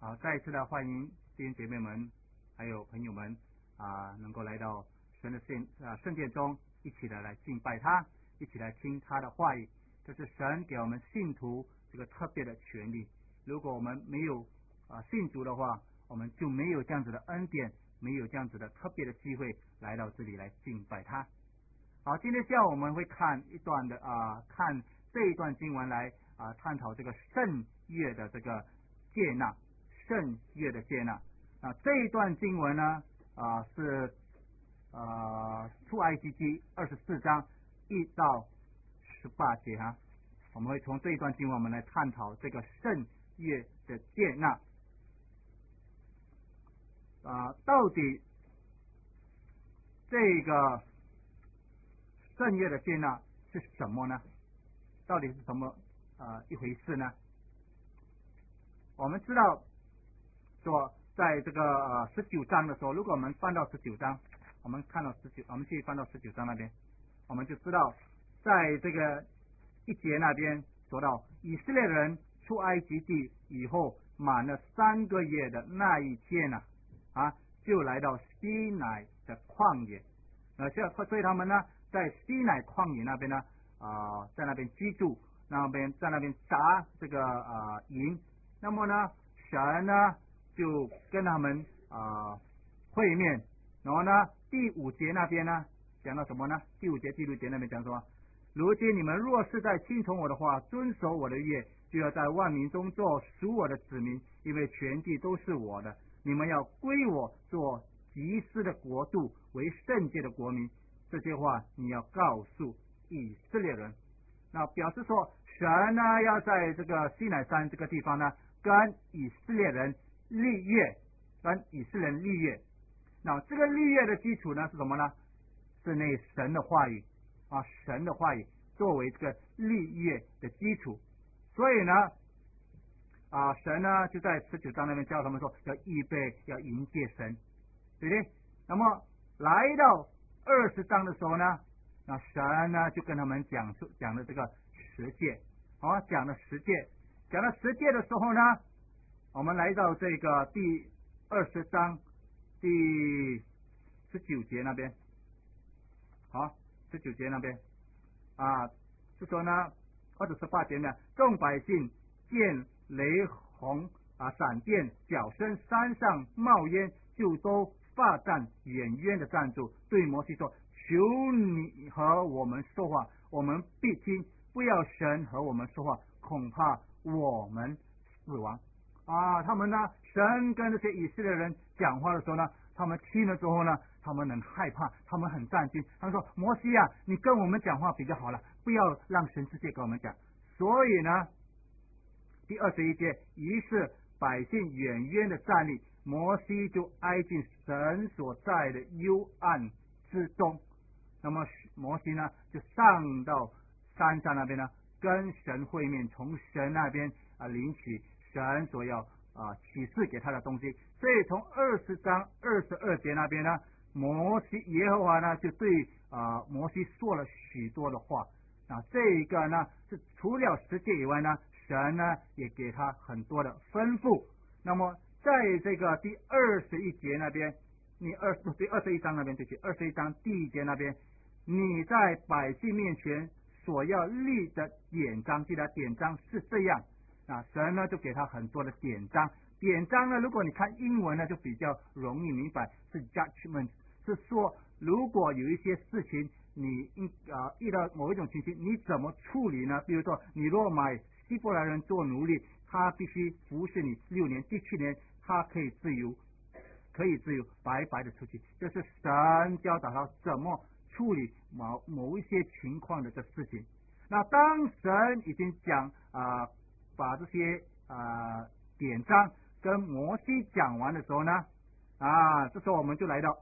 好，再一次的欢迎弟兄姐妹们还有朋友们能够来到神的圣殿中，一起的来敬拜他，一起来听他的话语。这是神给我们信徒这个特别的权利。如果我们没有信主的话，我们就没有这样子的恩典，没有这样子的特别的机会来到这里来敬拜他。好，今天下午我们会看一段的看这一段经文来探讨这个圣乐的这个接纳，圣乐的接纳。这一段经文呢是出埃及记24章1到18节我们会从这一段经文我们来探讨这个圣乐的接纳到底这个圣乐的接纳是什么呢？到底是什么一回事呢？我们知道说在这个19章的时候，如果我们翻到19章，我们看到我们去翻到19章那边，我们就知道在这个一节那边说到以色列人出埃及地以后满了3个月的那一天就来到西乃的旷野，所以他们呢在西乃旷野那边呢在那边居住，在那边扎这个营。那么呢神呢就跟他们会面，然后呢第5节那边呢讲到什么呢？第5节第6节那边讲说，如今你们若是在听从我的话，遵守我的约，就要在万民中做属我的子民，因为全地都是我的。你们要归我做祭司的国度，为圣洁的国民。这些话你要告诉以色列人。那表示说神呢要在这个西乃山这个地方呢跟以色列人立约，那这个立约的基础呢是什么呢？是那神的话语神的话语作为这个立约的基础。所以呢神呢就在19章那边教他们说要预备，要迎接神，对不对？那么来到20章的时候呢，那神呢就跟他们讲的这个10诫讲了10诫的时候呢，我们来到这个第20章第19节那边19节那边是说呢或者18节呢，众百姓见雷轰闪电脚声，山上冒烟，就都发战，远远的站住，对摩西说，求你和我们说话，我们必听，不要神和我们说话，恐怕我们死亡他们呢神跟这些以色列人讲话的时候呢，他们听了之后呢，他们很害怕，他们很战惊，他们说，摩西你跟我们讲话比较好了，不要让神直接跟我们讲。所以呢第21节，于是百姓远远的站立，摩西就挨近神所在的幽暗之中。那么摩西呢就上到山上那边呢，跟神会面，从神那边领取神所要启示给他的东西。所以从20章22节那边呢，耶和华呢就对摩西说了许多的话这一个呢是除了10诫以外呢，神呢也给他很多的吩咐。那么在这个第21节那边，第21章那边就去21章第1节那边，你在百姓面前所要立的典章，记得典章是这样神呢就给他很多的典章呢，如果你看英文呢就比较容易明白，是 judgment， 是说如果有一些事情你遇到某一种情形，你怎么处理呢？比如说你若买希伯来人做奴隶，他必须服侍你6年，第7年他可以自由白白的出去。就是神教导他怎么处理某一些情况的这事情。那当神已经讲把这些典章跟摩西讲完的时候呢这时候我们就来到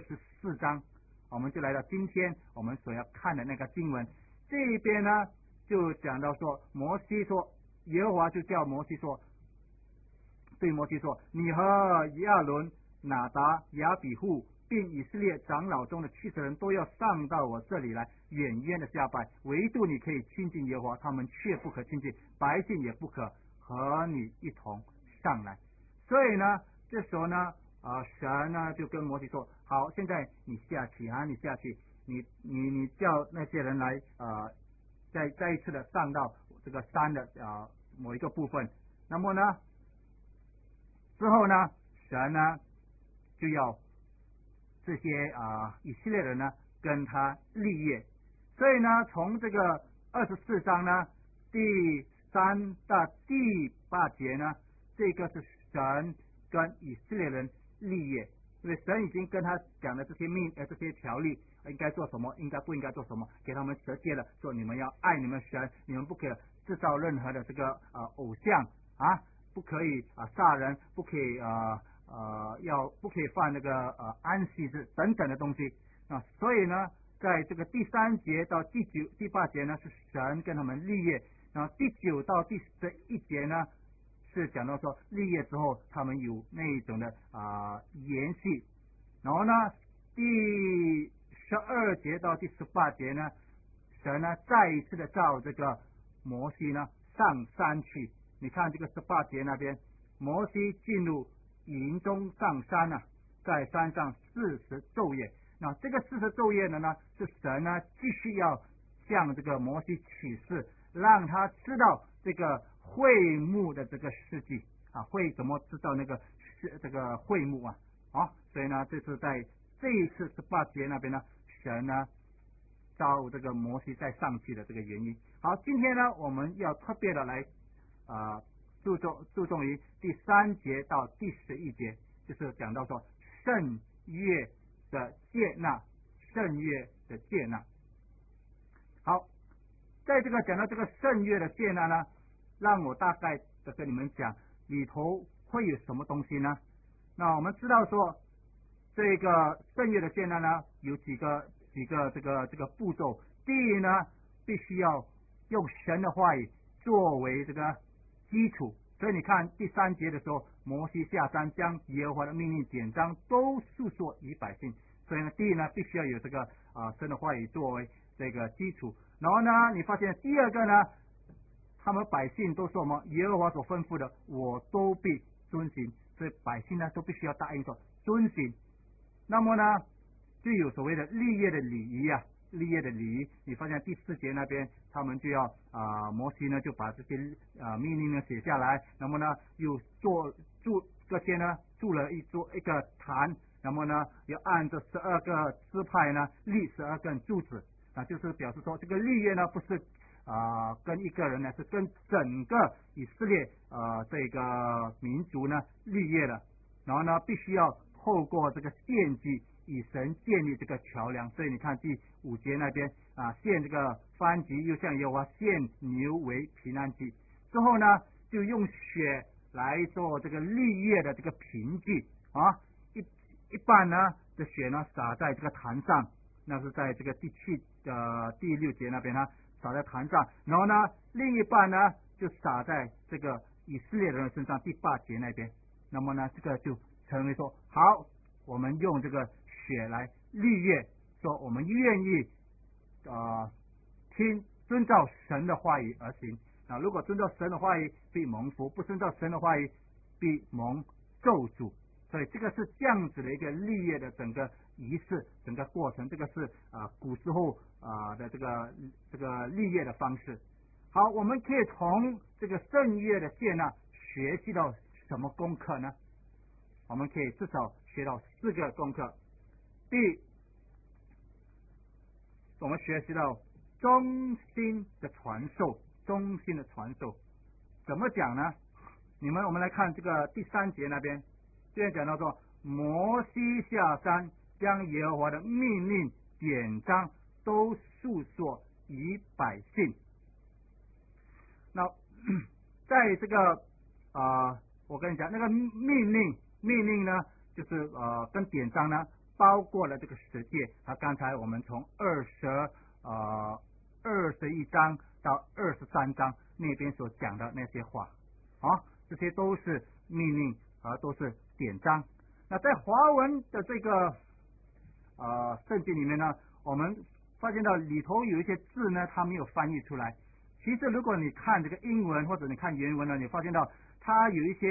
24章，我们就来到今天我们所要看的那个经文。这一边呢就讲到说，摩西说，耶和华就叫摩西说，对摩西说，你和亚伦、拿达、亚比户并以色列长老中的70人都要上到我这里来，远远的下拜，唯独你可以亲近耶和华，他们却不可亲近，百姓也不可和你一同上来。 所以呢，这时候呢，神呢就跟摩西说：好，现在你下去啊，你下去，你叫那些人来再一次的上到这个山的某一个部分。那么呢，之后呢，神呢就要这些以色列人呢跟他立约。所以呢，从这个24章呢第3到第8节呢，这个是神跟以色列人立约，因为神已经跟他讲的这些条例应该做什么，应该不应该做什么，给他们设计了，说你们要爱你们神，你们不可以制造任何的这个偶像不可以杀人，不可以不可以犯那个安息日等等的东西所以呢，在这个第3节到第8节呢，是神跟他们立约，然后第9到第11节呢，是讲到说立约之后他们有那一种的延续，然后呢，第12节到第18节呢，神呢再一次的召这个摩西呢上山去。你看这个18节那边，摩西进入营中上山在山上40昼夜。那这个40昼夜呢，是神呢继续要向这个摩西启示，让他知道这个会幕的这个事迹会怎么知道那个这个会幕所以呢，这是在这一次18节那边呢，神呢召这个摩西再上去的这个原因。好，今天呢，我们要特别的来注重于第3节到第11节，就是讲到说圣约的接纳，圣约的接纳。好，在这个讲到这个圣约的接纳呢，让我大概的跟你们讲里头会有什么东西呢？那我们知道说这个圣约的接纳呢，有几个这个步骤。第一呢，必须要用神的话语作为这个基础。所以你看第3节的时候，摩西下山将耶和华的命令典章都述说于百姓。所以呢，第一呢，必须要有这个神的话语作为这个基础。然后呢，你发现第二个呢，他们百姓都说什么？耶和华所吩咐的，我都必遵行。所以百姓呢，都必须要答应说遵行。那么呢，就有所谓的立约的礼仪立约的礼仪。你发现第4节那边，他们就要摩西呢就把这些命令呢写下来，那么呢又各些呢筑了一个坛，那么呢要按着12个支派呢立12根柱子就是表示说这个立约呢不是跟一个人呢，是跟整个以色列这个民族呢立约的，然后呢必须要透过这个献祭与神建立这个桥梁。所以你看第5节那边献这个燔祭，又向耶和华献牛为平安祭，之后呢就用血来做这个立约的这个凭据一半呢的血呢洒在这个坛上，那是在这个第6节那边洒在坛上，然后呢另一半呢就洒在这个以色列人的身上，第8节那边。那么呢这个就成为说好，我们用这个血来立约，说我们愿意遵照神的话语而行如果遵照神的话语必蒙福，不遵照神的话语必蒙咒诅。所以这个是这样子的一个立约的整个仪式，整个过程，这个是古时候的这个立约的方式。好，我们可以从这个圣约的接纳学习到什么功课呢？我们可以至少学到4个功课。第一，我们学习到忠心的传授，忠心的传授怎么讲呢？我们来看这个第3节那边，这边讲到说摩西下山将耶和华的命令典章都述说于百姓。那在这个我跟你讲那个命令呢，就是跟典章呢包括了这个10诫刚才我们从21章到23章那边所讲的那些话这些都是命令都是典章。那在华文的这个圣经里面呢，我们发现到里头有一些字呢它没有翻译出来。其实如果你看这个英文或者你看原文呢，你发现到它有一些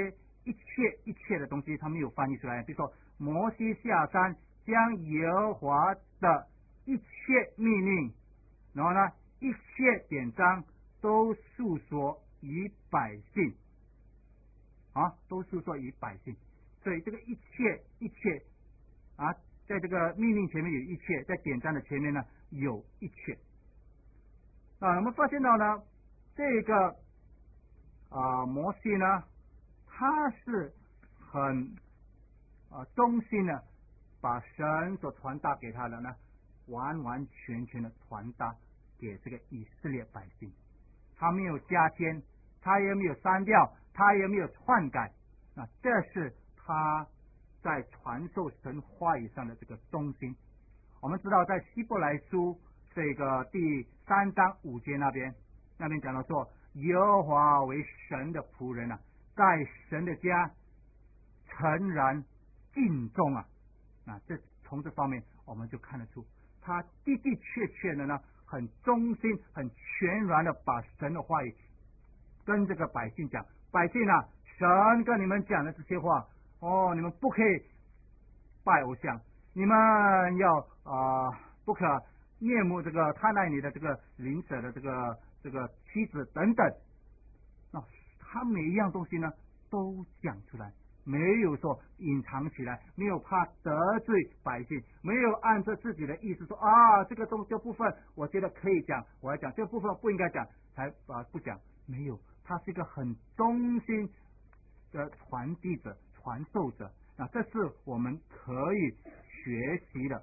一切的东西，他没有翻译出来。比如说，摩西下山，将耶和华的一切命令，然后呢，一切典章都述说于百姓，都述说于百姓。所以这个一切在这个命令前面有一切，在典章的前面呢有一切。我们发现到呢，这个摩西呢，他是很忠心的，把神所传达给他的呢，完完全全的传达给这个以色列百姓。他没有加添，他也没有删掉，他也没有篡改。这是他在传授神话语上的这个忠心。我们知道，在希伯来书这个第3章5节那边讲到说，耶和华为神的仆人在神的家诚然敬重这从这方面我们就看得出，他的确的呢，很忠心、很全然的把神的话语跟这个百姓讲。百姓神跟你们讲的这些话，你们不可以拜偶像，你们要不可恋慕这个贪爱你的这个邻舍的这个妻子等等。他每一样东西呢都讲出来，没有说隐藏起来，没有怕得罪百姓，没有按照自己的意思说这个这部分我觉得可以讲，我要讲这部分不应该讲，才不讲。没有，他是一个很忠心的传递者、传授者。这是我们可以学习的。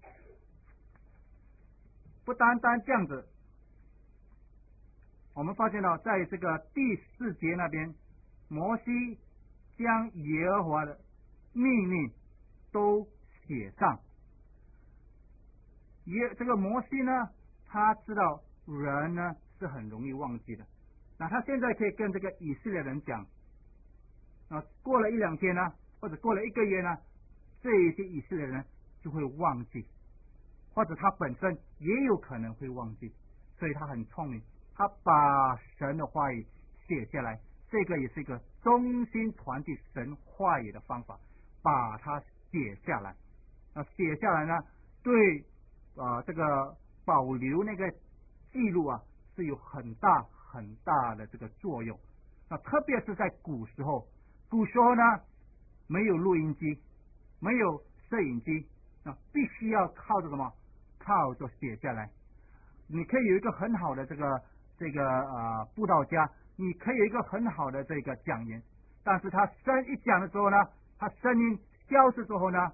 不单单这样子，我们发现到在这个第4节那边，摩西将耶和华的命令都写上。这个摩西呢，他知道人呢是很容易忘记的。他现在可以跟这个以色列人讲，过了1-2天呢，或者过了1个月呢，这一些以色列人就会忘记，或者他本身也有可能会忘记。所以他很聪明，他把神的话语写下来，这个也是一个忠心传递神话语的方法，把它写下来。写下来呢，对这个保留那个记录是有很大的这个作用。特别是在古时候呢，没有录音机，没有摄影机，必须要靠着什么？靠着写下来。你可以有一个很好的这个布道家，你可以有一个很好的这个讲员，但是他一讲的时候呢，他声音消失之后呢，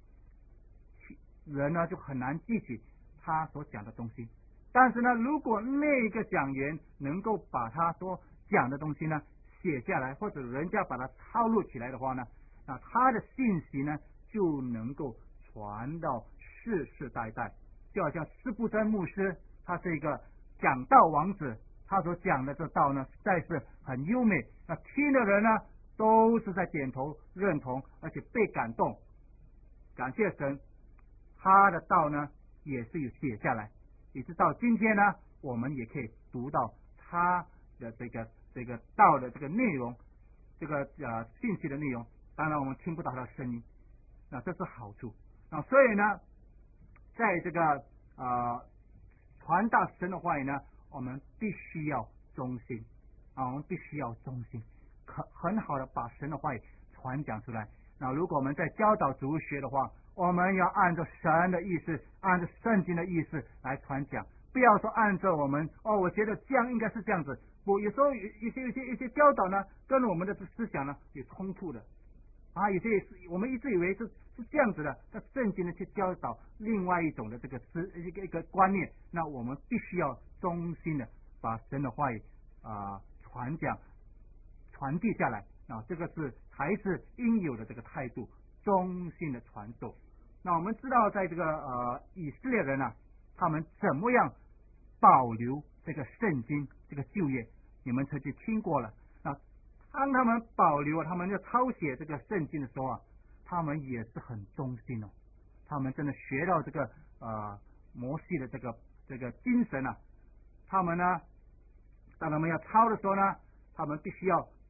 人呢就很难记起他所讲的东西。但是呢，如果那个讲员能够把他所讲的东西呢写下来，或者人家把它抄录起来的话呢，他的信息呢就能够传到世世代代。就好像司布真牧师，他是一个讲道王子，他所讲的这道呢实在是很优美，听的人呢都是在点头认同，而且被感动。感谢神，他的道呢也是有写下来，一直到今天呢，我们也可以读到他的这个道的这个内容，这个信息的内容。当然我们听不到他的声音，这是好处。所以呢，在这个传达神的话语呢，我们必须要忠心我们必须要忠心，很好的把神的话语传讲出来。如果我们在教导主学的话，我们要按照神的意思，按照圣经的意思来传讲，不要说按照我们我觉得这样应该是这样子。不，有时候一些教导呢，跟我们的思想呢有冲突的有些我们一直以为是这样子的，那圣经呢去教导另外一种的这个一个观念。那我们必须要忠心的把神的话语传递下来这个才是应有的这个态度，忠心的传授。我们知道在这个以色列人他们怎么样保留这个圣经这个旧约，你们曾经听过了。当他们保留他们要抄写这个圣经的时候他们也是很忠心他们真的学到这个摩西的这个精神他们呢，当他们要抄的时候呢，他们必须要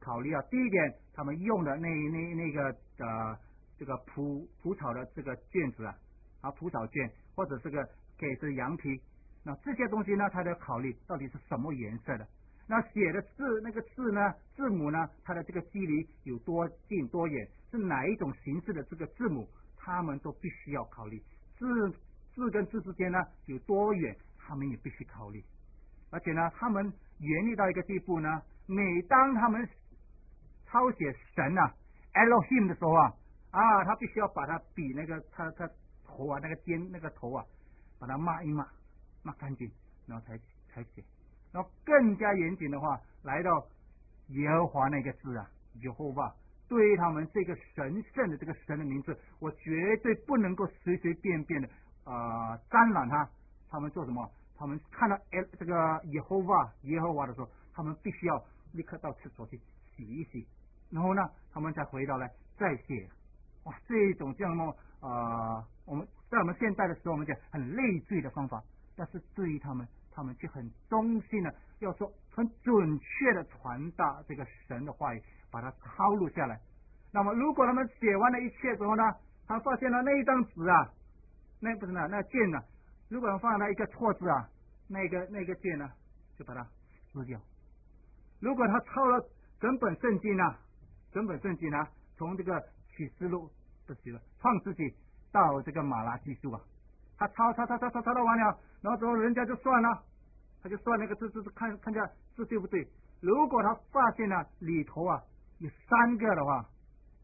考虑啊。第一点，他们用的那个这个蒲草的这个卷子蒲草卷，或者这个可以是羊皮，那这些东西呢，他都要考虑到底是什么颜色的。那写的字那个字呢，字母呢，它的这个距离有多近多远，是哪一种形式的这个字母，他们都必须要考虑。字跟字之间呢有多远，他们也必须考虑。而且呢，他们严厉到一个地步呢，每当他们抄写神Elohim 的时候他必须要把它比那个他头那个尖那个头把它抹一抹干净，然后才写。然后更加严谨的话，来到耶和华那个字Jehovah，对于他们这个神圣的这个神的名字，我绝对不能够随随便便的沾染它。他们做什么？他们看到这个耶和华的时候，他们必须要立刻到厕所去洗一洗，然后呢，他们才回到来再写。哇，这种这样我们在我们现代的时候，我们讲很累赘的方法，但是对于他们却很忠心的，要说很准确的传达这个神的话语，把它抄录下来。那么，如果他们写完了一切之后呢，他发现了那一张纸那不是那卷如果放了一个错字那个卷就把它撕掉。如果他抄了整本圣经从这个启示录创世纪到这个马拉基书他抄到完了，然后之后人家就算了，他就算那个字看下字对不对。如果他发现了里头有3个的话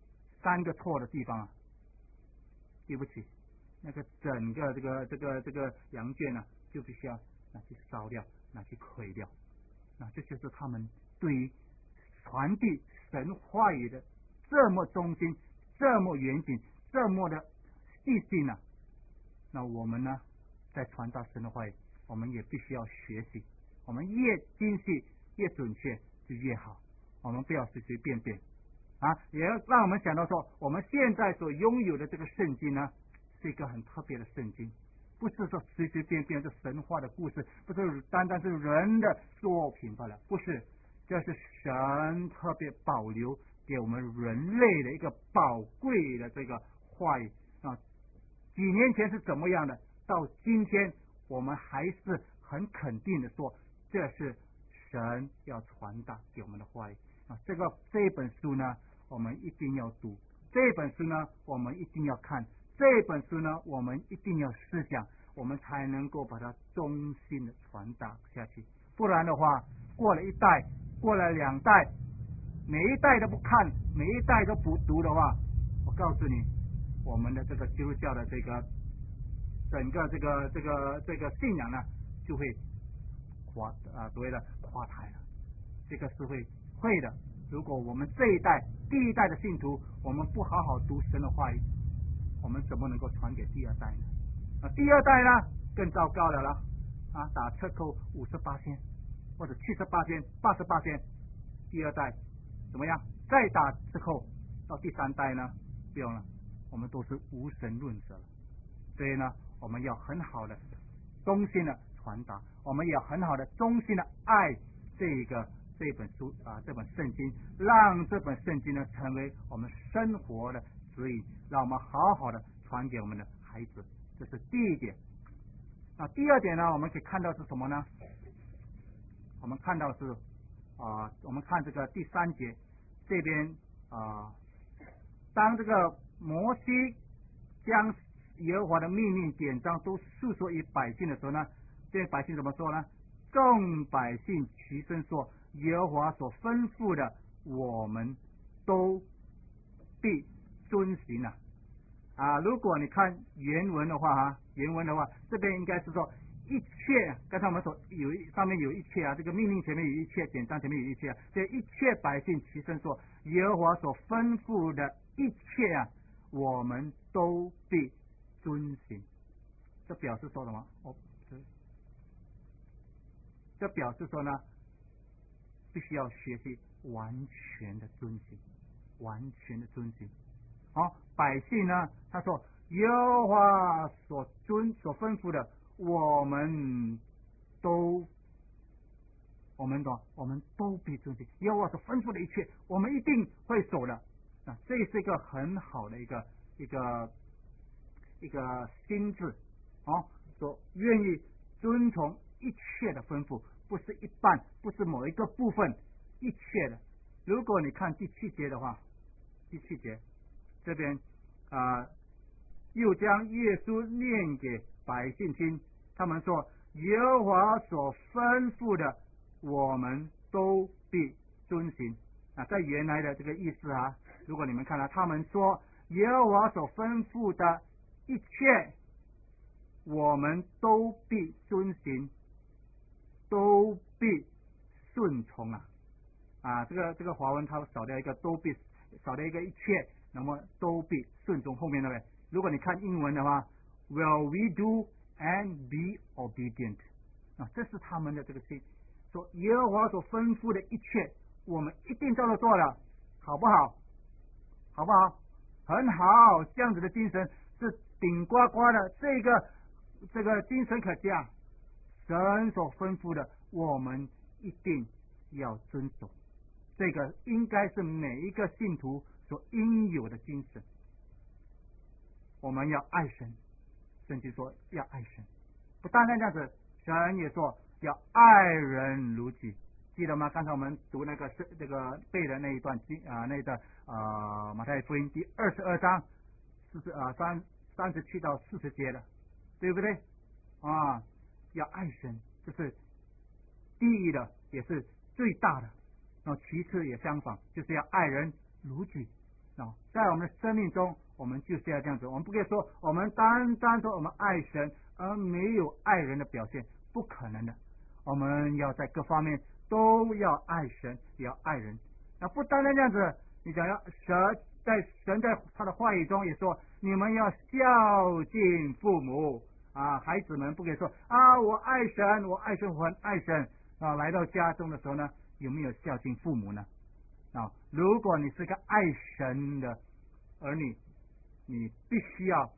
，3个错的地方对不起，那个整个这个羊圈就必须要拿去烧掉，拿去毁掉。那这就是他们对于传递神话语的这么忠心，这么严谨，这么的细心那我们呢，在传达神的话语，我们也必须要学习。我们越精细越准确就越好，我们不要随随便便也要让我们想到说，我们现在所拥有的这个圣经呢，是一个很特别的圣经，不是说随随便便的神话的故事，不是单单是人的作品罢了，不是，这是神特别保留给我们人类的一个宝贵的这个话语几年前是怎么样的，到今天我们还是很肯定的说，这是神要传达给我们的话语这一本书呢，我们一定要读，这本书呢，我们一定要看，这本书呢，我们一定要思想，我们才能够把它忠心的传达下去。不然的话，过了1代，过了2代，每一代都不看，每一代都不读的话，我告诉你，我们的这个基督教的这个整个这个信仰呢，就会所谓的垮台了。这个是会的。如果我们这一代第1代的信徒，我们不好好读神的话语，我们怎么能够传给第2代呢？第2代呢更糟糕的了打折扣58%或者78%、88%，第2代怎么样？再打折扣到第3代呢？不用了，我们都是无神论者了。所以呢，我们要很好的忠心的传达，我们也要很好的忠心的爱这本书这本圣经，让这本圣经呢成为我们生活的指引，让我们好好的传给我们的孩子。这是第1点。第2点呢，我们可以看到是什么呢？我们看到是我们看这个第3节这边当这个摩西将耶和华的命令典章都述说于百姓的时候呢，这些百姓怎么说呢？众百姓齐声说，耶和华所吩咐的，我们都必遵行如果你看原文的话这边应该是说一切，刚才我们说上面有一切这个命令前面有一切，典章前面有一切这一切百姓齐声说，耶和华所吩咐的一切我们都必遵行。这表示说什么？这表示说呢，必须要学习完全的遵行，完全的遵行。百姓呢，他说耶和华所吩咐的，我们都我们都必遵行。耶和华所吩咐的一切，我们一定会守的。这是一个很好的一个心智所愿意遵从一切的吩咐，不是一半，不是某一个部分，一切的。如果你看第7节的话，第7节这边又将耶稣念给百姓听，他们说耶和华所吩咐的，我们都必遵行。在原来的这个意思如果你们看了，他们说耶和华所吩咐的一切，我们都必遵行，都必顺从这个华文它少掉一个都必，少掉一个一切，那么都必顺从后面的。如果你看英文的话 ，Will we do and be obedient？ 这是他们的这个心，说耶和华所吩咐的一切，我们一定照着做了，好不好？好不好？很好，这样子的精神是顶呱呱的，这个精神可嘉。神所吩咐的，我们一定要遵守。这个应该是每一个信徒所应有的精神。我们要爱神，圣经说要爱神，不单单这样子，神也说要爱人如己，记得吗？刚才我们读这个背的那一段马太福音第22章37到40节的，对不对？要爱神，这是第一的，也是最大的。其次也相反，就是要爱人如己。在我们的生命中，我们就是要这样子。我们不可以说我们单单说我们爱神，而没有爱人的表现，不可能的。我们要在各方面都要爱神，也要爱人。不单单这样子，你想要神在他的话语中也说，你们要孝敬父母孩子们不可以说我爱神，我爱神，我很爱神来到家中的时候呢，有没有孝敬父母呢？如果你是个爱神的儿女，你必须要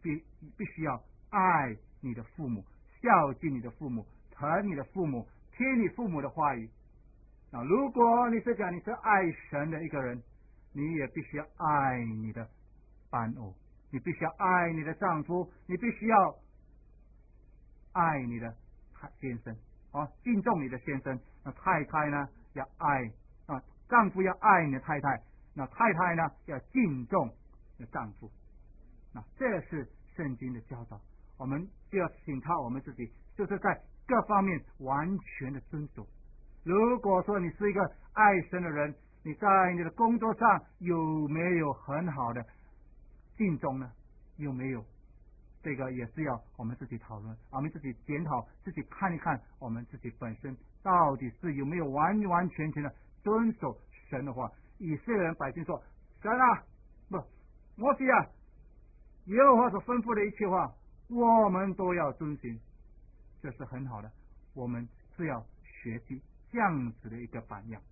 爱你的父母，孝敬你的父母，疼你的父母，听你父母的话语。如果你是讲你是爱神的一个人，你也必须要爱你的伴偶，你必须要爱你的丈夫，你必须要爱你的先生敬重你的先生。太太呢要爱丈夫要爱你的太太，太太呢要敬重你的丈夫。这是圣经的教导，我们就要请他我们自己就是在各方面完全的遵守。如果说你是一个爱神的人，你在你的工作上有没有很好的敬重呢？有没有？这个也是要我们自己讨论，我们自己检讨，自己看一看我们自己本身到底是有没有完完全全的遵守神的话。以色列人百姓说，神摩西耶和华所吩咐的一切话，我们都要遵行，这是很好的，我们是要学习这样子的一个榜样。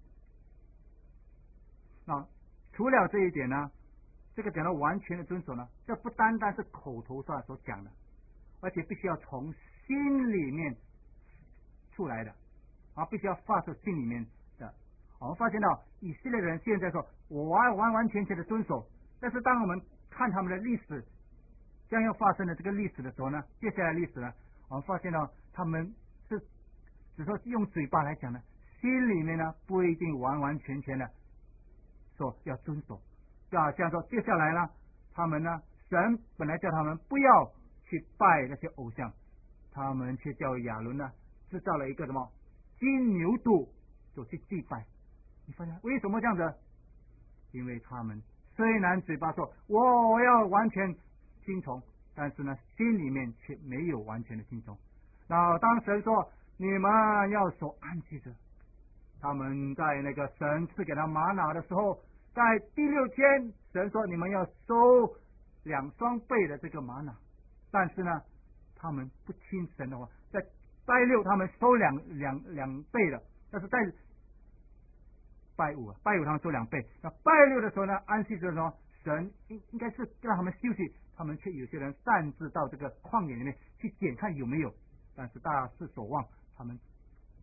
除了这一点呢，这个讲到完全的遵守呢，这不单单是口头上所讲的，而且必须要从心里面出来的必须要发出心里面的。我们发现到以色列人现在说我完完全全的遵守，但是当我们看他们的历史将要发生的这个历史的时候呢，接下来历史呢，我们发现到他们是只说用嘴巴来讲呢，心里面呢不一定完完全全的说要遵守。这样说，接下来呢，他们呢，神本来叫他们不要去拜那些偶像，他们却叫亚伦呢制造了一个什么金牛犊，就去祭拜。你发现为什么这样子？因为他们虽然嘴巴说我要完全听从，但是呢，心里面却没有完全的听从。然后当神说你们要守安息日，他们在那个神赐给他玛拿的时候，在第6天，神说你们要收2双倍的这个玛拿，但是呢，他们不听神的话，在拜6他们收两倍的，但是在拜5他们收2倍。那拜6的时候呢，安息日的时候，神应该是让他们休息，他们却有些人擅自到这个旷野里面去检看有没有，但是大失所望，他们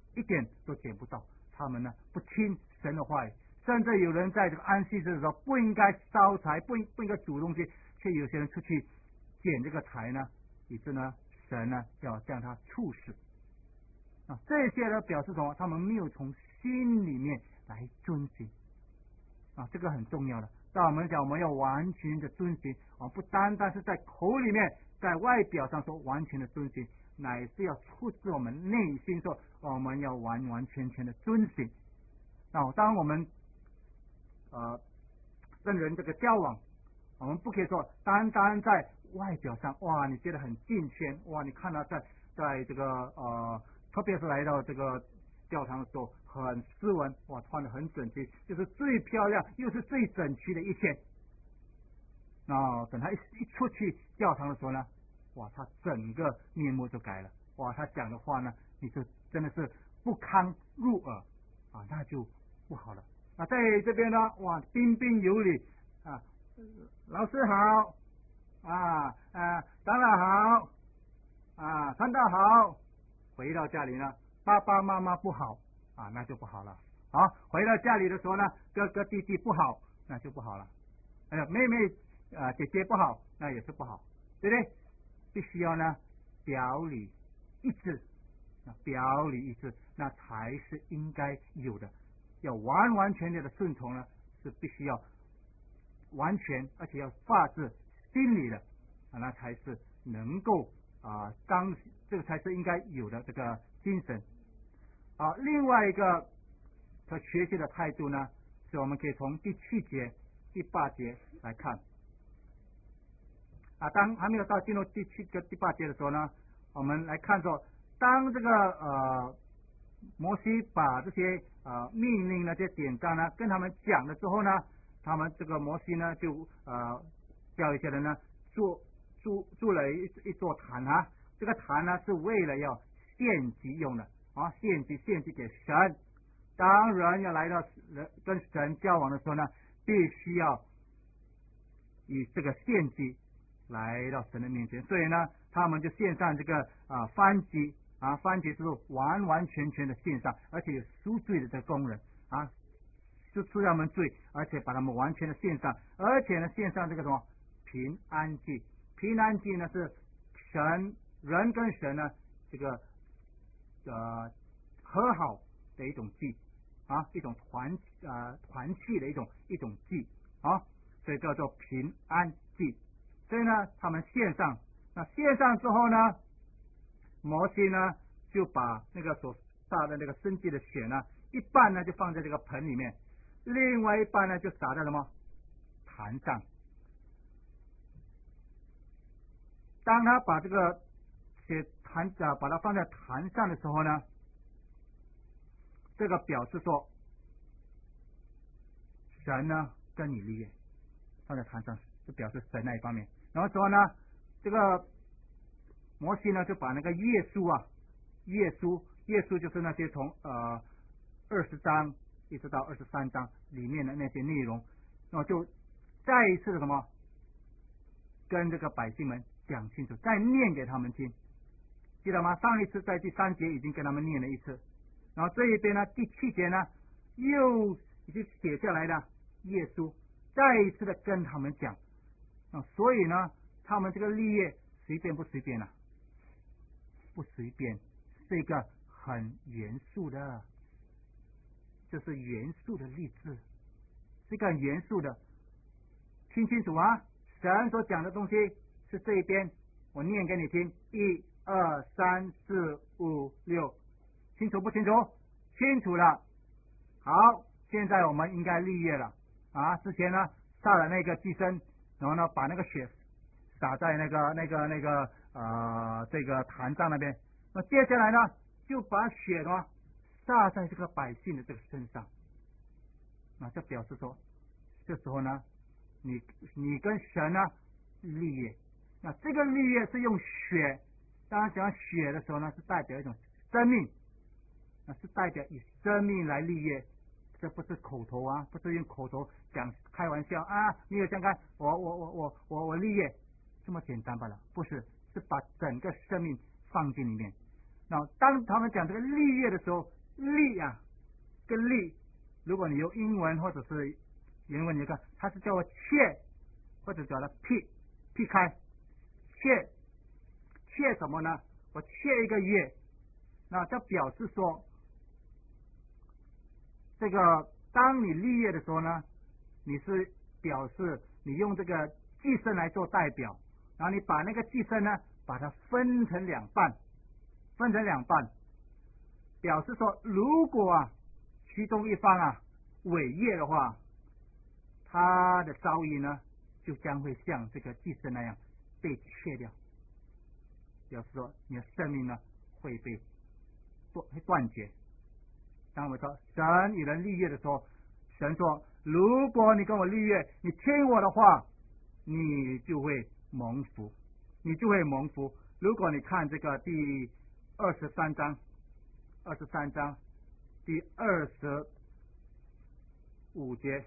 一点都捡不到。他们呢不听神的话语，甚至有人在这个安息日的时候不应该烧柴，不应该煮东西，却有些人出去捡这个柴呢，以致呢神呢要将他处死。这些呢表示什么？他们没有从心里面来遵循这个很重要的。当我们讲我们要完全的遵循，不单单是在口里面在外表上说完全的遵循，乃是要出自我们内心说我们要完完全全的遵循。当我们跟人这个交往，我们不可以说单单在外表上哇你觉得很敬谦，哇你看到在这个特别是来到这个教堂的时候很斯文，哇穿得很整齐，就是最漂亮又是最整齐的一天。等他一出去教堂的时候呢，哇他整个面目就改了，哇他讲的话呢你就真的是不堪入耳那就不好了。在这边呢哇彬彬有礼老师好长老好传道好。回到家里呢爸爸妈妈不好那就不好了。回到家里的时候呢哥哥弟弟不好，那就不好了。妹妹姐姐不好，那也是不好，对不对？必须要呢表里一致，表里一致那才是应该有的。要完完全全的顺从呢是必须要完全，而且要发自心里的那才是能够这个才是应该有的这个精神。另外一个和学习的态度呢，是我们可以从第7节、第8节来看。当还没有到进入第7个、第8节的时候呢，我们来看说，当这个摩西把这些命令呢、这些典章呢跟他们讲了之后呢，他们这个摩西呢就叫一些人呢筑了一座坛这个坛呢是为了要献祭用的献祭给神。当人要来到跟神交往的时候呢，必须要以这个献祭来到神的面前，所以呢他们就献上这个燔祭燔祭是完完全全的献上，而且有赎罪的这个工人就赎他们罪，而且把他们完全的献上，而且呢献上这个什么平安祭。平安祭呢是人跟神呢这个和好的一种祭一种团契的一种祭所以叫做平安祭。所以呢他们献上，那献上之后呢，摩西呢就把那个所撒的那个牲祭的血呢，一半呢就放在这个盆里面，另外一半呢就撒在什么坛上。当他把这个血把它放在坛上的时候呢，这个表示说神呢跟你立约，放在坛上就表示神那一方面。然后说呢，这个摩西呢就把那个页书就是那些从20章一直到23章里面的那些内容，然后就再一次的什么跟这个百姓们讲清楚，再念给他们听，记得吗？上一次在第3节已经跟他们念了一次，然后这一边呢第7节呢又已经写下来了页书，再一次的跟他们讲所以呢他们这个立业随便不随便不随便，是一个很严肃的，这是严肃的立志，是一个很严肃的。听清楚神所讲的东西是这一边，我念给你听，1、2、3、4、5、6，清楚不清楚？清楚了。好，现在我们应该立业了之前呢杀了那个祭牲，然后呢把那个血洒在那个这个坛上那边，那接下来呢就把血呢洒在这个百姓的这个身上，这表示说这时候呢你跟神呢立业，那这个立业是用血，当然讲血的时候呢是代表一种生命，是代表以生命来立业，这不是口头不是用口头讲开玩笑没有讲开我立业这么简单罢了，不是，是把整个生命放进里面。那当他们讲这个立业的时候， 立啊，跟立，如果你用英文或者是原文，你看它是叫做切，或者叫它劈开，切什么呢？我切一个月，那这表示说，这个当你立业的时候呢，你是表示你用这个寄生来做代表，然后你把那个寄生呢，把它分成两半，表示说，如果其中一方违业的话，他的遭遇呢，就将会像这个寄生那样被切掉，表示说你的生命呢会被断绝。当我们说神与人立约的时候，神说，如果你跟我立约，你听我的话，你就会蒙福。如果你看这个第23章第25节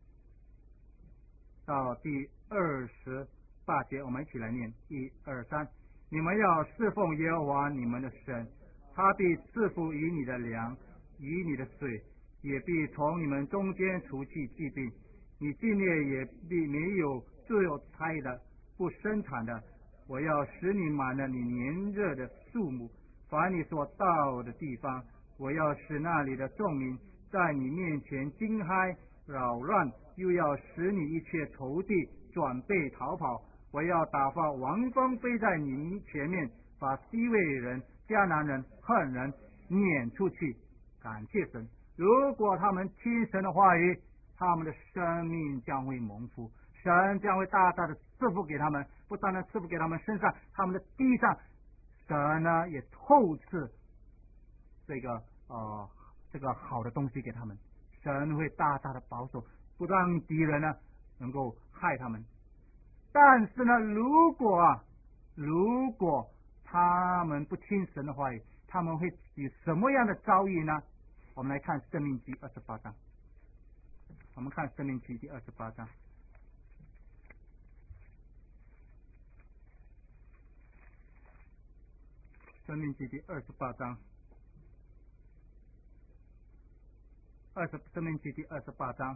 到第28节，我们一起来念1、2、3。你们要侍奉耶和华你们的神，他必赐福于你的粮，与你的水，也必从你们中间除去疾病。你境内也必没有自有胎的，不生产的。我要使你满了你年热的数目，凡你所到的地方，我要使那里的众民在你面前惊骇扰乱，又要使你一切仇敌转背逃跑。我要打发王风飞在你前面，把西魏人、迦南人、恨人撵出去。感谢神，如果他们听神的话语，他们的生命将会蒙福，神将会大大的赐福给他们，不单单赐福给他们身上，他们的地上，神呢也透赐这个好的东西给他们，神会大大的保守，不让敌人呢能够害他们。但是呢，如果他们不听神的话语，他们会有什么样的遭遇呢？我们来看申命记28章。我们看申命记第28章。申命记第28章。申命记第28章。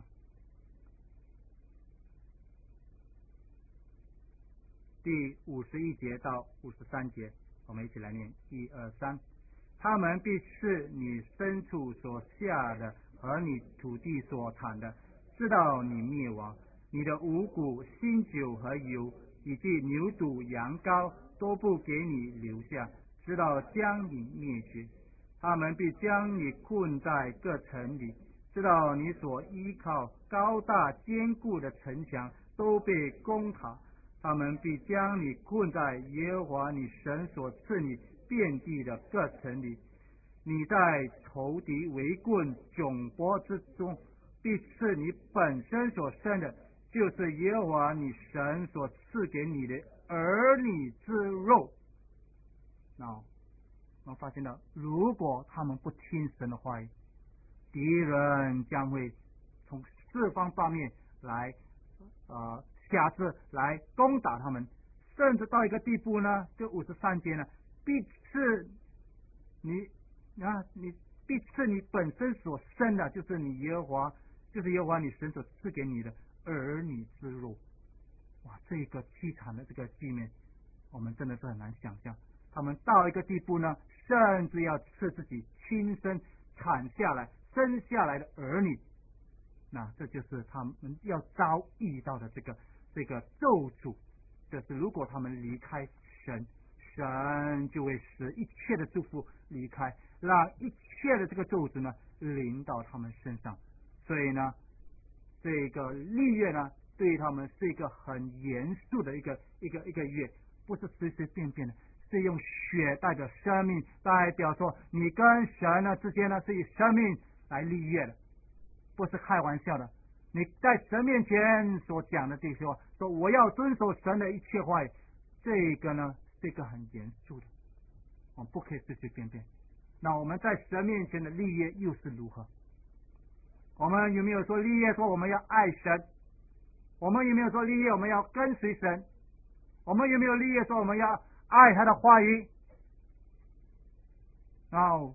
第51节到53节，我们一起来念1、2、3。他们必是你牲畜所下的和你土地所产的，直到你灭亡。你的五谷、新酒和油，以及牛犊、羊羔，都不给你留下，直到将你灭绝。他们必将你困在各城里，直到你所依靠高大坚固的城墙都被攻塔。他们必将你困在耶和华你神所赐你遍地的各城里。你在仇敌围困窘迫之中，必赐你本身所生的，就是耶和华你神所赐给你的儿女之肉。我们发现到，如果他们不听神的话语，敌人将会从四方八面来辖制来攻打他们，甚至到一个地步呢，这53节呢，必赐你必赐你本身所生的，就是耶和华你神所赐给你的儿女之肉。哇，这个凄惨的这个局面，我们真的是很难想象。他们到一个地步呢，甚至要赐自己亲生产下来生下来的儿女，那这就是他们要遭遇到的这个咒诅。这是如果他们离开神，神就会使一切的祝福离开，让一切的这个咒诅呢临到他们身上。所以呢，这个立约呢，对于他们是一个很严肃的一个约，不是随随便便的，是用血代表生命，代表说你跟神呢之间呢是以生命来立约的，不是开玩笑的。你在神面前所讲的这些话，说我要遵守神的一切话语，这个呢是一个很严肃的，我们不可以随随便便。那我们在神面前的立约又是如何？我们有没有说立约说我们要爱神？我们有没有说立约我们要跟随神？我们有没有立约说我们要爱他的话语？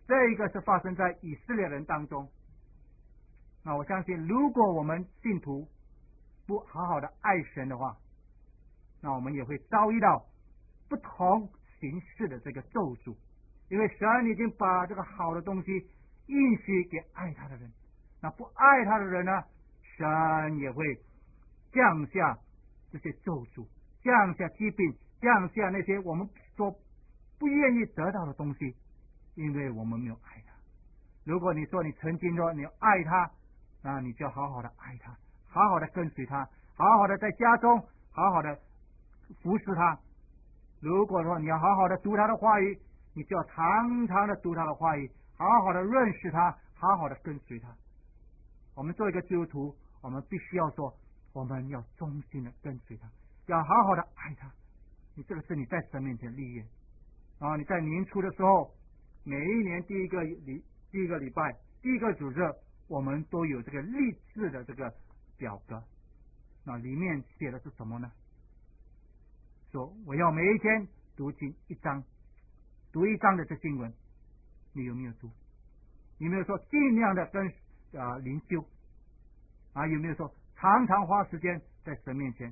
这一个是发生在以色列人当中。那我相信，如果我们信徒不好好的爱神的话，那我们也会遭遇到不同形式的这个咒诅，因为神已经把这个好的东西应许给爱他的人，那不爱他的人呢，神也会降下这些咒诅，降下疾病，降下那些我们所不愿意得到的东西，因为我们没有爱他。如果你说你曾经说你爱他，那你就要好好的爱他，好好的跟随他，好好的在家中好好的服侍他。如果说你要好好的读他的话语，你就要常常的读他的话语，好好的认识他，好好的跟随他。我们做一个基督徒，我们必须要说，我们要忠心的跟随他，要好好的爱他。你这个是你在神面前立愿啊！你在年初的时候，每一年第一个礼拜，第一个主日，我们都有这个励志的这个表格。那里面写的是什么呢？说我要每一天读经一章，读一章的这经文，你有没有读？有没有说尽量的跟灵修啊？有没有说常常花时间在神面前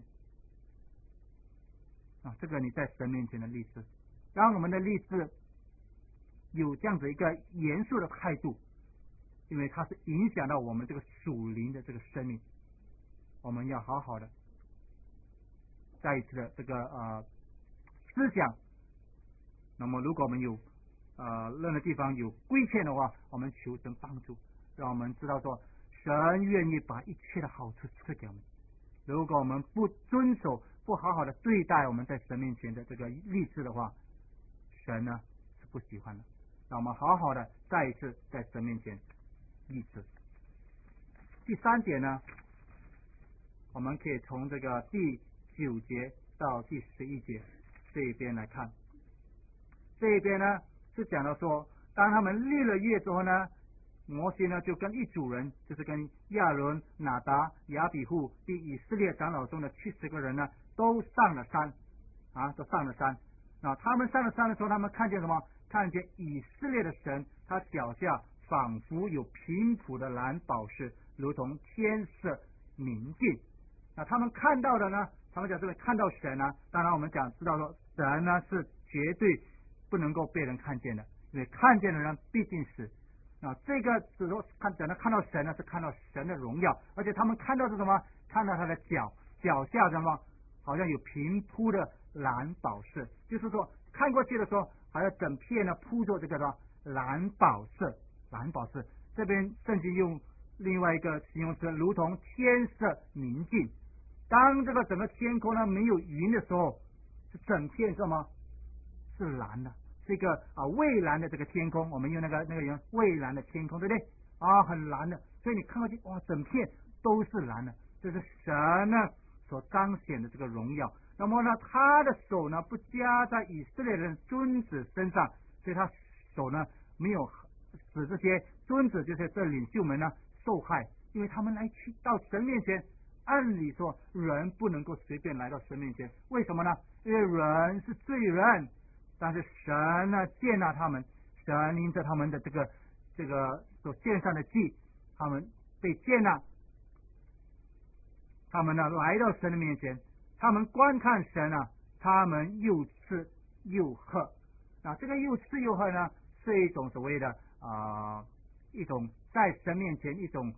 啊？这个你在神面前的立志，让我们的立志有这样子一个严肃的态度，因为它是影响到我们这个属灵的这个生命。我们要好好的再一次的这个思想。那么如果我们有任何地方有亏欠的话，我们求神帮助，让我们知道说神愿意把一切的好处赐给我们。如果我们不遵守，不好好的对待我们在神面前的这个立志的话，神呢是不喜欢的。让我们好好的再一次在神面前立志。第三点呢，我们可以从这个第9节到第11节这一边来看。这一边呢是讲到说，当他们立了约之后呢，摩西呢就跟一组人，就是跟亚伦、拿达、亚比户及以色列长老中的70个人呢，都上了山啊，都上了山。那他们上了山的时候，他们看见什么？看见以色列的神，他脚下仿佛有平铺的蓝宝石，如同天色明镜。那他们看到的呢？他们讲这个看到神呢，当然我们讲知道说神呢是绝对不能够被人看见的，因为看见的人必定死。啊，这个只说看到神呢，是看到神的荣耀，而且他们看到是什么？看到他的脚下什么？好像有平铺的蓝宝石，就是说看过去的时候，好像整片呢铺着这个什么蓝宝石。蓝宝石这边圣经用另外一个形容词，如同天色明镜。当这个整个天空呢没有云的时候，是整片什么？是蓝的，是一个蔚蓝的这个天空。我们用那个蔚蓝的天空，对不对？很蓝的，所以你看过去哇，整片都是蓝的，这是神呢所彰显的这个荣耀。那么呢，他的手呢不加在以色列人尊子身上，所以他手呢没有使这些尊子，就是这领袖们呢受害，因为他们去到神面前。按理说人不能够随便来到神面前，为什么呢？因为人是罪人，但是神呢接纳他们，神因着他们的这个所献上的祭，他们被接纳，他们呢来到神的面前，他们观看神啊，他们又吃又喝。这个又吃又喝呢，是一种所谓的一种在神面前一种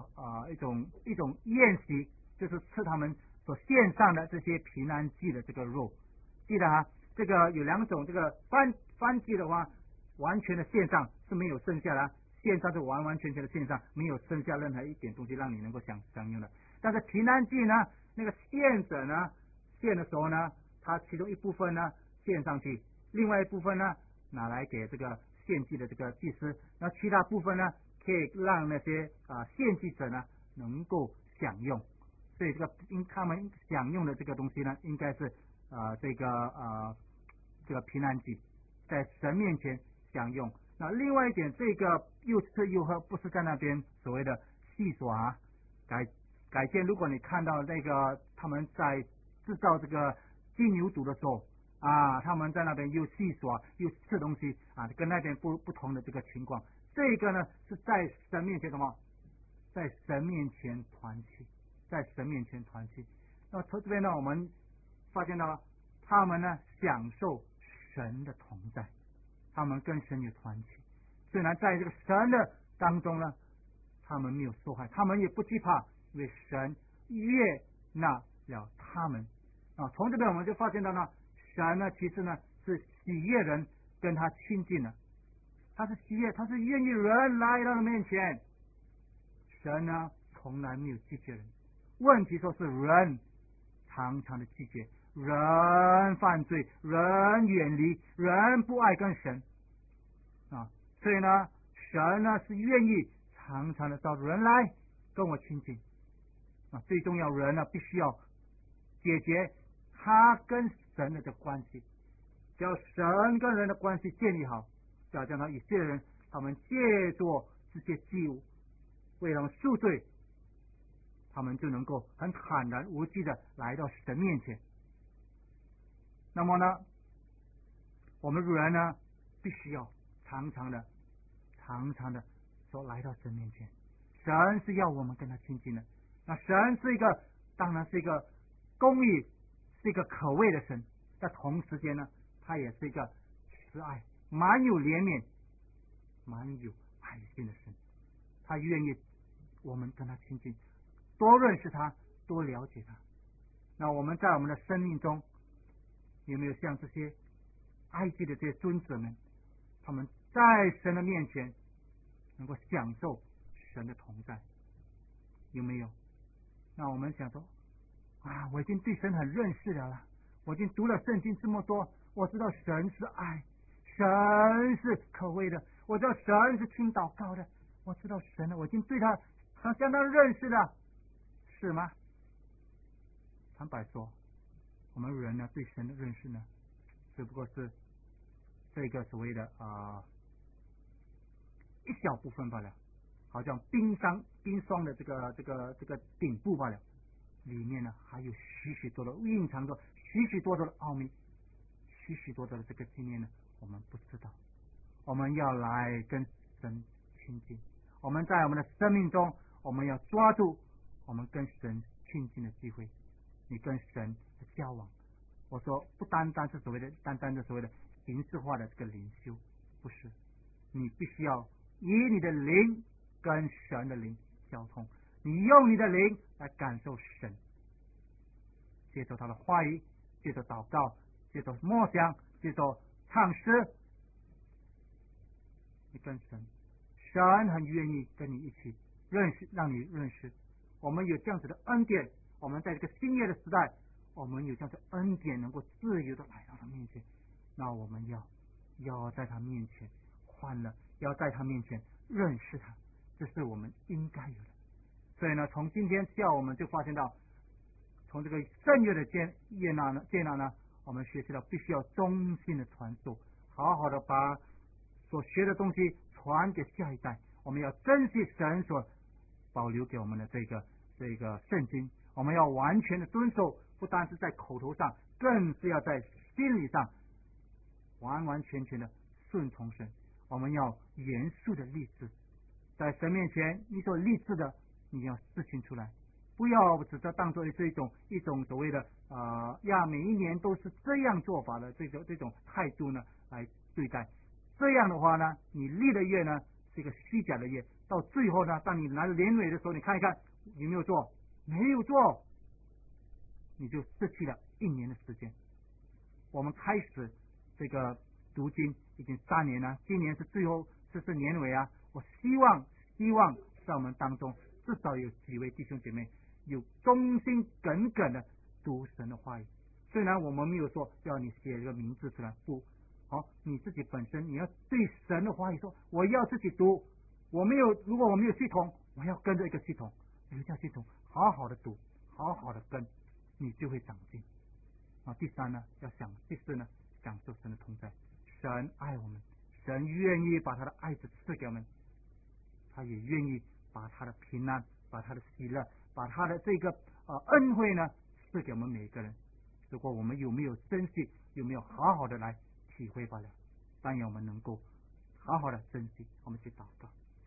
宴席，就是吃他们所献上的这些平安祭的这个肉。记得这个有2种，这个燔祭的话，完全的献上是没有剩下的，献上是完完全全的献上，没有剩下任何一点东西让你能够享用的。但是平安祭呢，那个献者呢，献的时候呢，他其中一部分呢献上去，另外一部分呢拿来给这个献祭的这个祭司，那其他部分呢可以让那些献祭者呢能够享用。所以他们享用的这个东西呢，应该是这个平安祭，在神面前享用。那另外一点，这个又吃又喝，不是在那边所谓的戏耍改天，如果你看到那个他们在制造这个金牛犊的时候他们在那边又戏耍又吃东西跟那边不同的这个情况。这个呢是在神面前什么？在神面前团契，在神面前团契。那么这边呢，我们发现到他们呢享受神的同在，他们跟神有团契。虽然在这个神的当中呢，他们没有受害，他们也不惧怕，因为神悦纳了他们。从这边我们就发现到呢，神呢其实呢是喜悦人跟他亲近的，他是喜悦，他是愿意人来到他面前。神呢从来没有拒绝人，问题说是人常常的拒绝，人犯罪，人远离，人不爱跟神所以呢，神呢是愿意常常的找人来跟我亲近最重要，人呢必须要解决他跟神的这关系，只要神跟人的关系建立好，就好像以色列人他们借着这些祭物为他们赎罪，他们就能够很坦然无惧的来到神面前。那么呢，我们人呢必须要常常的说来到神面前。神是要我们跟他亲近的，那神是一个当然是一个公义，是一个可畏的神，在同时间呢，他也是一个慈爱、满有怜悯、满有爱心的神。他愿意我们跟他亲近，多认识他，多了解他。那我们在我们的生命中有没有像这些埃及的这些尊者们，他们在神的面前能够享受神的同在？有没有？那我们想说我已经对神很认识了，我已经读了圣经这么多，我知道神是爱，神是可畏的，我知道神是听祷告的，我知道神了，我已经对他相当认识了，是吗？坦白说，我们人呢对神的认识呢，只不过是这个所谓的一小部分罢了，好像冰霜的这个顶部罢了，里面呢还有许许多多蕴藏着许许多多的奥秘，许许多多的这个经验呢，我们不知道。我们要来跟神亲近，我们在我们的生命中，我们要抓住我们跟神亲近的机会。你跟神的交往，我说不单单是所谓的形式化的这个灵修，不是，你必须要以你的灵跟神的灵交通，你用你的灵来感受神，接受他的话语，接受祷告，接受默想，接受唱诗，你跟神很愿意跟你一起认识，让你认识。我们有这样子的恩典，我们在这个新约的时代，我们有这样的恩典，能够自由的来到他面前。那我们要在他面前欢乐，要在他面前认识他，这是我们应该有的。所以呢，从今天下午我们就发现到，从这个圣约的接纳呢，我们学习到必须要忠心的传授，好好的把所学的东西传给下一代。我们要珍惜神所保留给我们的这个圣经，我们要完全的遵守，不单是在口头上，更是要在心理上完完全全的顺从神。我们要严肃的立志，在神面前你所立志的，你要实行出来，不要只是当作是一种所谓的每一年都是这样做法的这种态度呢来对待。这样的话呢，你立的约呢是一个虚假的约，到最后呢，当你来年尾的时候，你看一看有没有做，没有做，你就失去了一年的时间。我们开始这个读经已经3年了，今年是最后，这是年尾我希望在我们当中至少有几位弟兄姐妹有忠心耿耿的读神的话语。虽然我们没有说要你写一个名字出来，不好，你自己本身你要对神的话语说，我要自己读，如果我没有系统，我要跟着一个系统，有一条系统，好好的读，好好的跟，你就会长进。第3呢，第4呢，享受神的同在。神爱我们，神愿意把他的爱子赐给我们，他也愿意把他的平安，把他的喜乐，把他的这个恩惠呢赐给我们每一个人。 如果我们有没有珍惜，有没有好好的来体会罢了。但愿我们能够好好的珍惜。我们去祷告。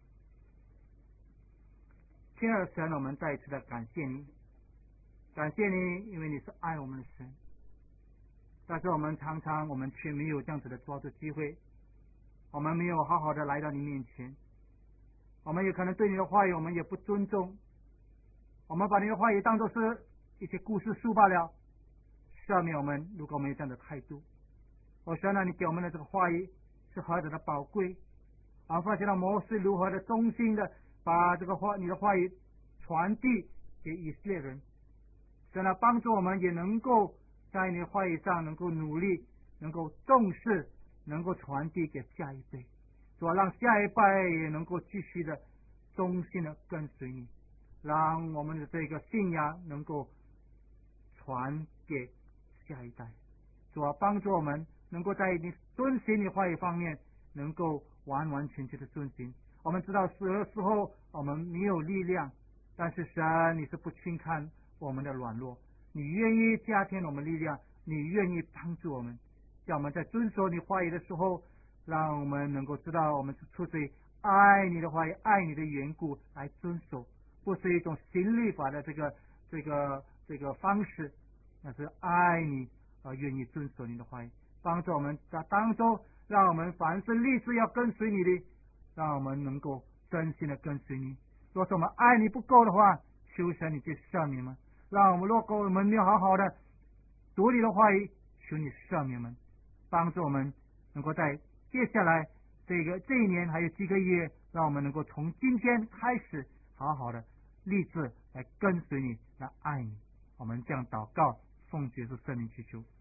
亲爱的神，我们再一次的感谢你，感谢你，因为你是爱我们的神。但是我们常常却没有这样子的抓住机会，我们没有好好的来到你面前，我们也可能对你的话语我们也不尊重，我们把你的话语当作是一些故事书罢了。赦免我们，如果我们有这样的态度，我想你给我们的这个话语是何等的宝贵，我发现了摩西如何的忠心的把这个你的话语传递给以色列人，神来帮助我们也能够在你的话语上能够努力，能够重视，能够传递给下一辈，主要让下一辈也能够继续的忠心的跟随你，让我们的这个信仰能够传给下一代。主要帮助我们能够在你遵循你话语方面能够完完全全的遵循。我们知道有的时候我们没有力量，但是神你是不轻看我们的软弱，你愿意加添我们力量，你愿意帮助我们，叫我们在遵守你话语的时候，让我们能够知道我们是出自于爱你的话语，爱你的缘故来遵守，不是一种行律法的这个方式，那是爱你愿意遵守你的话语，帮助我们在当中，让我们凡是立志要跟随你的，让我们能够真心的跟随你。若是我们爱你不够的话，求神你去赦免们，让我们如果我们没有好好的读你的话语，求你赦免们，帮助我们能够在接下来这一年还有几个月，让我们能够从今天开始好好的立志来跟随你，来爱你。我们这样祷告，奉主耶稣圣名祈求。